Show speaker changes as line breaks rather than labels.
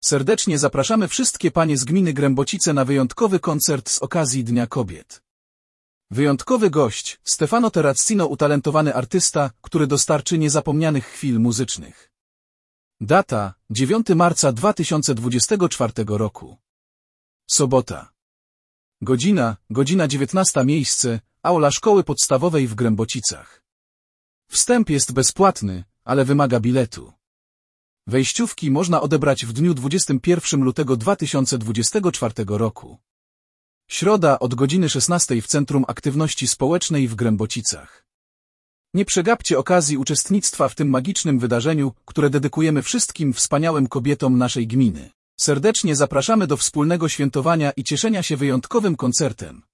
Serdecznie zapraszamy wszystkie panie z gminy Grębocice na wyjątkowy koncert z okazji Dnia Kobiet. Wyjątkowy gość, Stefano Terracino, utalentowany artysta, który dostarczy niezapomnianych chwil muzycznych. Data: 9 marca 2024 roku. Sobota. Godzina 19. Miejsce: aula szkoły podstawowej w Grębocicach. Wstęp jest bezpłatny, ale wymaga biletu. Wejściówki można odebrać w dniu 21 lutego 2024 roku. Środa od godziny 16 w Centrum Aktywności Społecznej w Grębocicach. Nie przegapcie okazji uczestnictwa w tym magicznym wydarzeniu, które dedykujemy wszystkim wspaniałym kobietom naszej gminy. Serdecznie zapraszamy do wspólnego świętowania i cieszenia się wyjątkowym koncertem.